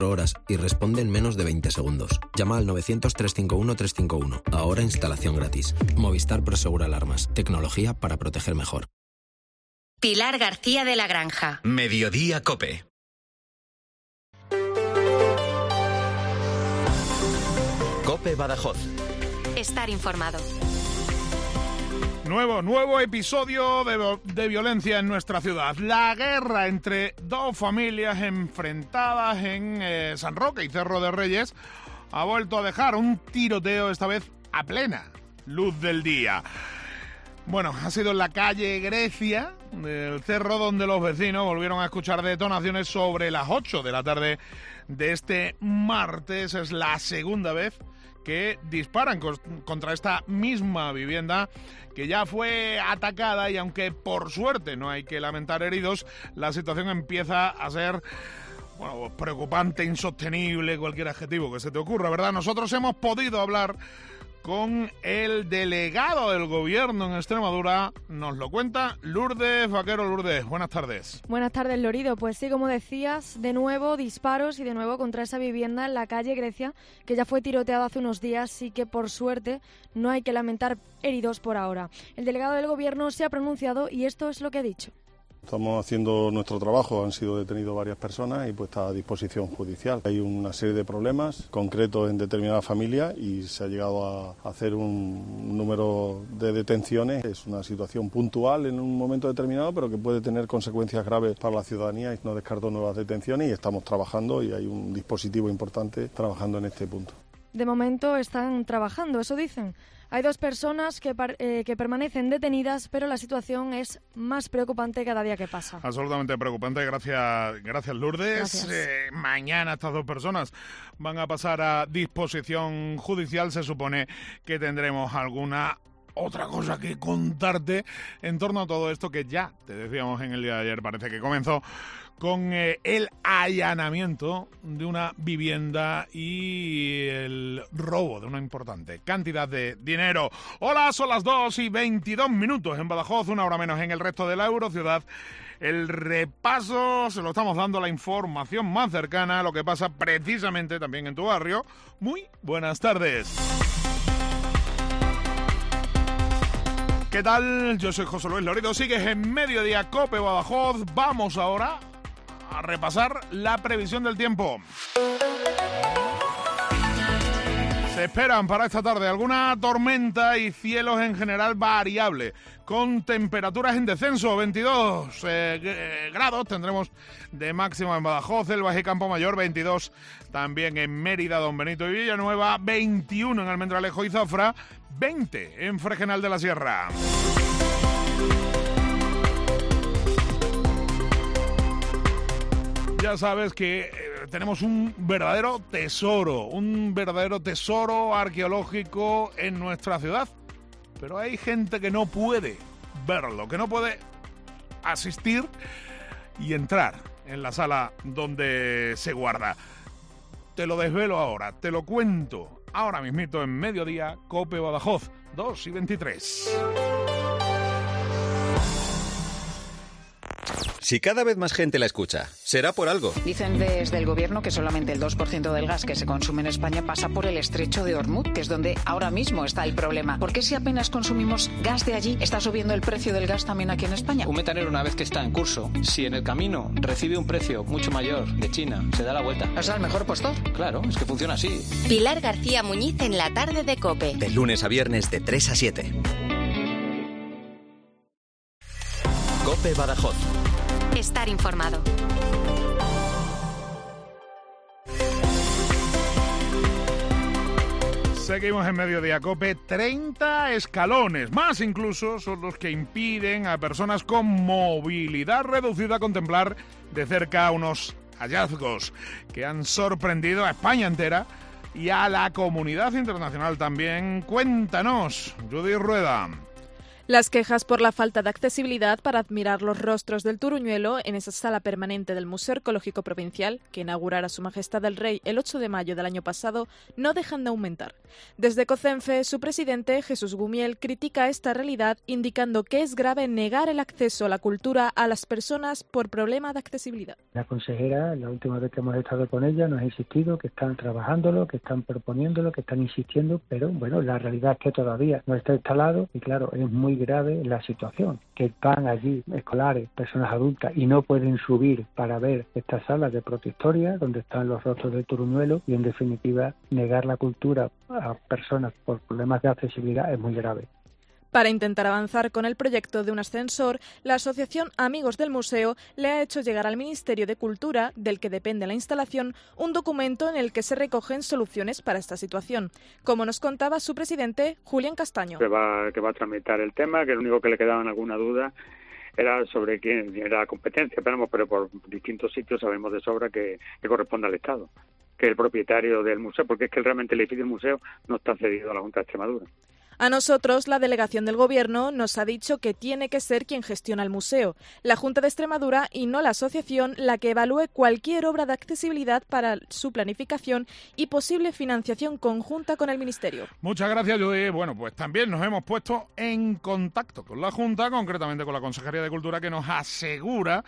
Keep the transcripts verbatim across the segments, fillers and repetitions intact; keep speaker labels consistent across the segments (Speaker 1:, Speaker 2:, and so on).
Speaker 1: horas y responde en menos de veinte segundos. Llama al novecientos, trescientos cincuenta y uno, trescientos cincuenta y uno. Ahora instalación gratis. Movistar Prosegur Alarmas. Tecnología para proteger mejor.
Speaker 2: Pilar García de la Granja.
Speaker 3: Mediodía COPE. COPE Badajoz.
Speaker 2: Estar informado.
Speaker 4: Nuevo, nuevo episodio de, de violencia en nuestra ciudad. La guerra entre dos familias enfrentadas en eh, San Roque y Cerro de Reyes ha vuelto a dejar un tiroteo, esta vez a plena luz del día. Bueno, ha sido en la calle Grecia del Cerro donde los vecinos volvieron a escuchar detonaciones sobre las ocho de la tarde de este martes. Es la segunda vez que disparan contra esta misma vivienda que ya fue atacada, y aunque por suerte no hay que lamentar heridos, la situación empieza a ser, bueno, preocupante, insostenible, cualquier adjetivo que se te ocurra, ¿verdad? Nosotros hemos podido hablar con el delegado del gobierno en Extremadura. Nos lo cuenta Lourdes Vaquero. Lourdes, buenas tardes.
Speaker 5: Buenas tardes, Lorido. Pues sí, como decías, de nuevo disparos y de nuevo contra esa vivienda en la calle Grecia, que ya fue tiroteada hace unos días y que por suerte no hay que lamentar heridos por ahora. El delegado del gobierno se ha pronunciado y esto es lo que ha dicho.
Speaker 6: Estamos haciendo nuestro trabajo, han sido detenidos varias personas y puesta a disposición judicial. Hay una serie de problemas concretos en determinadas familias y se ha llegado a hacer un número de detenciones. Es una situación puntual en un momento determinado, pero que puede tener consecuencias graves para la ciudadanía, y no descarto nuevas detenciones, y estamos trabajando y hay un dispositivo importante trabajando en este punto.
Speaker 5: De momento están trabajando, eso dicen. Hay dos personas que, eh, que permanecen detenidas, pero la situación es más preocupante cada día que pasa.
Speaker 4: Absolutamente preocupante. Gracias, gracias Lourdes.
Speaker 5: Gracias.
Speaker 4: Eh, mañana estas dos personas van a pasar a disposición judicial. Se supone que tendremos alguna otra cosa que contarte en torno a todo esto que ya te decíamos en el día de ayer. Parece que comenzó con eh, el allanamiento de una vivienda y el robo de una importante cantidad de dinero. Hola, son las dos y veintidós minutos en Badajoz, una hora menos en el resto de la Eurociudad. El repaso se lo estamos dando a la información más cercana a lo que pasa precisamente también en tu barrio. Muy buenas tardes. ¿Qué tal? Yo soy José Luis Lorido. Sigues en Mediodía COPE Badajoz. Vamos ahora a repasar la previsión del tiempo. Se esperan para esta tarde alguna tormenta y cielos en general variable, con temperaturas en descenso. veintidós eh, grados tendremos de máxima en Badajoz, Elvas y Campo Mayor, veintidós también en Mérida, Don Benito y Villanueva, veintiuno en Almendralejo y Zafra, veinte en Fregenal de la Sierra. Ya sabes que eh, tenemos un verdadero tesoro, un verdadero tesoro arqueológico en nuestra ciudad. Pero hay gente que no puede verlo, que no puede asistir y entrar en la sala donde se guarda. Te lo desvelo ahora, te lo cuento ahora mismito en Mediodía COPE Badajoz, dos y veintitrés.
Speaker 3: Si cada vez más gente la escucha, será por algo.
Speaker 7: Dicen desde el gobierno que solamente el dos por ciento del gas que se consume en España pasa por el estrecho de Hormuz, que es donde ahora mismo está el problema. ¿Por qué si apenas consumimos gas de allí, está subiendo el precio del gas también aquí en España?
Speaker 8: Un metanero, una vez que está en curso, si en el camino recibe un precio mucho mayor de China, se da la vuelta.
Speaker 7: ¿Es el mejor postor?
Speaker 8: Claro, es que funciona así.
Speaker 2: Pilar García Muñiz en la tarde de COPE.
Speaker 3: De lunes a viernes de tres a siete. COPE Badajoz.
Speaker 2: Estar informado.
Speaker 4: Seguimos en Mediodía COPE. treinta escalones, más incluso, son los que impiden a personas con movilidad reducida contemplar de cerca unos hallazgos que han sorprendido a España entera y a la comunidad internacional también. Cuéntanos, Judith Rueda.
Speaker 9: Las quejas por la falta de accesibilidad para admirar los rostros del Turuñuelo en esa sala permanente del Museo Arqueológico Provincial, que inaugurara Su Majestad el Rey el ocho de mayo del año pasado, no dejan de aumentar. Desde COCENFE, su presidente, Jesús Gumiel, critica esta realidad, indicando que es grave negar el acceso a la cultura a las personas por problema de accesibilidad.
Speaker 10: La consejera, la última vez que hemos estado con ella, nos ha insistido que están trabajándolo, que están proponiéndolo, que están insistiendo, pero bueno, la realidad es que todavía no está instalado y claro, es muy grave la situación, que van allí escolares, personas adultas y no pueden subir para ver estas salas de protohistoria donde están los rostros del Turuñuelo y en definitiva negar la cultura a personas por problemas de accesibilidad es muy grave.
Speaker 9: Para intentar avanzar con el proyecto de un ascensor, la asociación Amigos del Museo le ha hecho llegar al Ministerio de Cultura, del que depende la instalación, un documento en el que se recogen soluciones para esta situación. Como nos contaba su presidente, Julián Castaño.
Speaker 11: Que va, que va a tramitar el tema, que lo único que le quedaba en alguna duda era sobre quién era la competencia, esperamos, pero por distintos sitios sabemos de sobra que, que corresponde al Estado, que es el propietario del museo, porque es que realmente el edificio del museo no está cedido a la Junta de Extremadura.
Speaker 9: A nosotros, la delegación del Gobierno nos ha dicho que tiene que ser quien gestiona el museo, la Junta de Extremadura y no la asociación, la que evalúe cualquier obra de accesibilidad para su planificación y posible financiación conjunta con el Ministerio.
Speaker 4: Muchas gracias, Judy. Bueno, pues también nos hemos puesto en contacto con la Junta, concretamente con la Consejería de Cultura, que nos asegura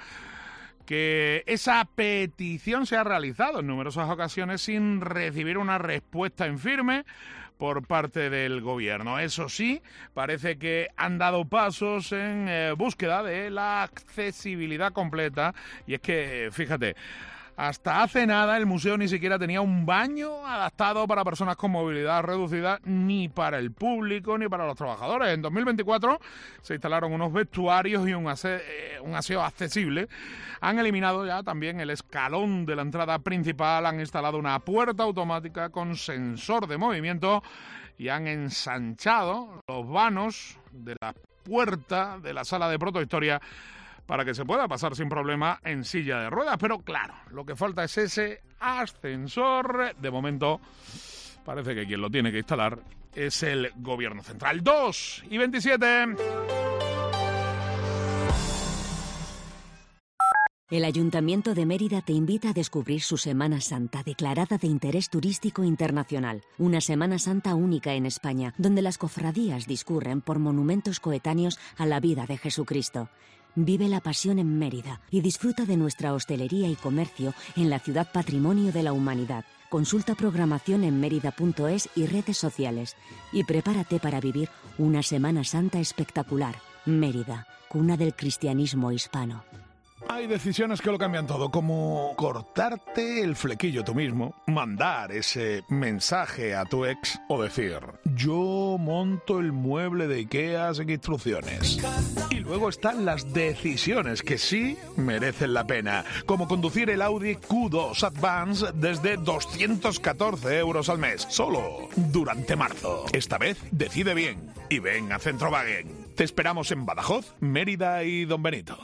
Speaker 4: que esa petición se ha realizado en numerosas ocasiones sin recibir una respuesta en firme por parte del Gobierno. Eso sí, parece que han dado pasos en eh, búsqueda de la accesibilidad completa. Y es que, fíjate, hasta hace nada el museo ni siquiera tenía un baño adaptado para personas con movilidad reducida, ni para el público, ni para los trabajadores. En dos mil veinticuatro se instalaron unos vestuarios y un aseo, un aseo accesible. Han eliminado ya también el escalón de la entrada principal, han instalado una puerta automática con sensor de movimiento y han ensanchado los vanos de la puerta de la sala de protohistoria para que se pueda pasar sin problema en silla de ruedas. Pero claro, lo que falta es ese ascensor. De momento, parece que quien lo tiene que instalar es el Gobierno Central. dos y veintisiete.
Speaker 12: El Ayuntamiento de Mérida te invita a descubrir su Semana Santa, declarada de interés turístico internacional. Una Semana Santa única en España, donde las cofradías discurren por monumentos coetáneos a la vida de Jesucristo. Vive la pasión en Mérida y disfruta de nuestra hostelería y comercio en la ciudad Patrimonio de la Humanidad. Consulta programación en mérida punto es y redes sociales. Y prepárate para vivir una Semana Santa espectacular. Mérida, cuna del cristianismo hispano.
Speaker 4: Hay decisiones que lo cambian todo, como cortarte el flequillo tú mismo, mandar ese mensaje a tu ex o decir, yo monto el mueble de IKEA sin instrucciones. Y luego están las decisiones que sí merecen la pena, como conducir el Audi Q dos Advance desde doscientos catorce euros al mes, solo durante marzo. Esta vez decide bien y ven a Centrowagen. Te esperamos en Badajoz, Mérida y Don Benito.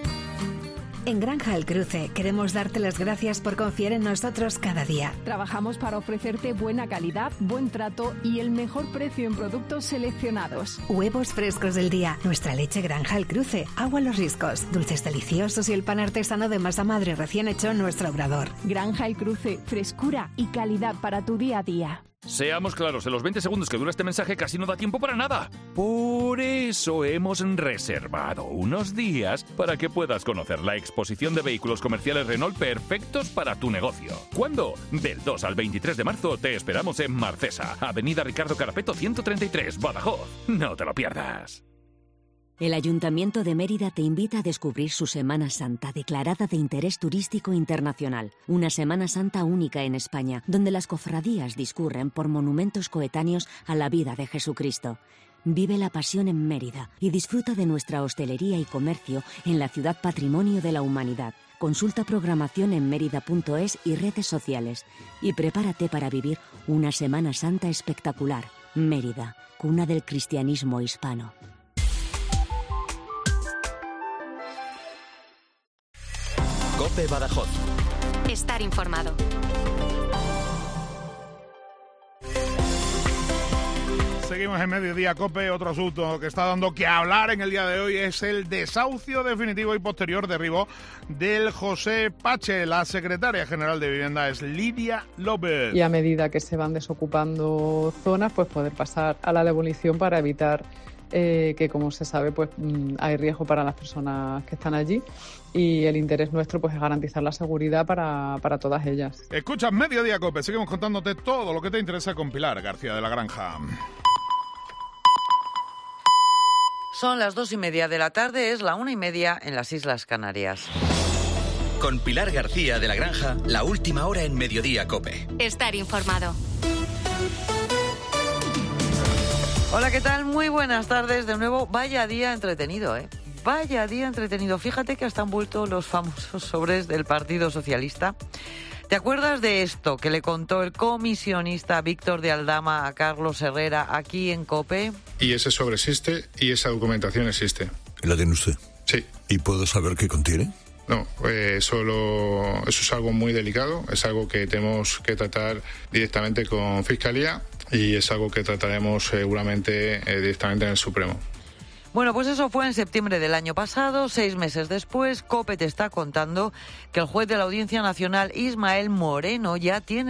Speaker 13: En Granja El Cruce queremos darte las gracias por confiar en nosotros cada día.
Speaker 14: Trabajamos para ofrecerte buena calidad, buen trato y el mejor precio en productos seleccionados.
Speaker 13: Huevos frescos del día, nuestra leche Granja El Cruce, agua Los Riscos, dulces deliciosos y el pan artesano de masa madre recién hecho en nuestro obrador.
Speaker 14: Granja El Cruce, frescura y calidad para tu día a día.
Speaker 15: Seamos claros, en los veinte segundos que dura este mensaje casi no da tiempo para nada. Por eso hemos reservado unos días para que puedas conocer la exposición de vehículos comerciales Renault perfectos para tu negocio. ¿Cuándo? Del dos al veintitrés de marzo te esperamos en Marcesa, Avenida Ricardo Carapeto ciento treinta y tres, Badajoz. No te lo pierdas.
Speaker 12: El Ayuntamiento de Mérida te invita a descubrir su Semana Santa, declarada de interés turístico internacional. Una Semana Santa única en España, donde las cofradías discurren por monumentos coetáneos a la vida de Jesucristo. Vive la pasión en Mérida y disfruta de nuestra hostelería y comercio en la ciudad Patrimonio de la Humanidad. Consulta programación en mérida punto es y redes sociales. Y prepárate para vivir una Semana Santa espectacular. Mérida, cuna del cristianismo hispano.
Speaker 3: COPE Badajoz.
Speaker 2: Estar informado.
Speaker 4: Seguimos en Mediodía Cope. Otro asunto que está dando que hablar en el día de hoy es el desahucio definitivo y posterior derribo del José Pache. La secretaria general de Vivienda es Lidia López.
Speaker 16: Y a medida que se van desocupando zonas, pues poder pasar a la demolición para evitar eh, que, como se sabe, pues hay riesgo para las personas que están allí. Y el interés nuestro pues es garantizar la seguridad para, para todas ellas.
Speaker 4: Escuchas Mediodía Cope. Seguimos contándote todo lo que te interesa con Pilar García de la Granja.
Speaker 17: Son las dos y media de la tarde, es la una y media en las Islas Canarias.
Speaker 3: Con Pilar García de la Granja, la última hora en Mediodía Cope.
Speaker 2: Estar informado.
Speaker 17: Hola, ¿qué tal? Muy buenas tardes de nuevo. Vaya día entretenido, ¿eh? Vaya día entretenido. Fíjate que hasta han vuelto los famosos sobres del Partido Socialista. ¿Te acuerdas de esto que le contó el comisionista Víctor de Aldama a Carlos Herrera aquí en COPE?
Speaker 18: Y ese sobre existe y esa documentación existe.
Speaker 19: ¿La tiene usted?
Speaker 18: Sí.
Speaker 19: ¿Y puedo saber qué contiene?
Speaker 18: No, eh, solo, eso es algo muy delicado, es algo que tenemos que tratar directamente con Fiscalía y es algo que trataremos seguramente eh, directamente en el Supremo.
Speaker 17: Bueno, pues eso fue en septiembre del año pasado. Seis meses después, COPE te está contando que el juez de la Audiencia Nacional, Ismael Moreno, ya tiene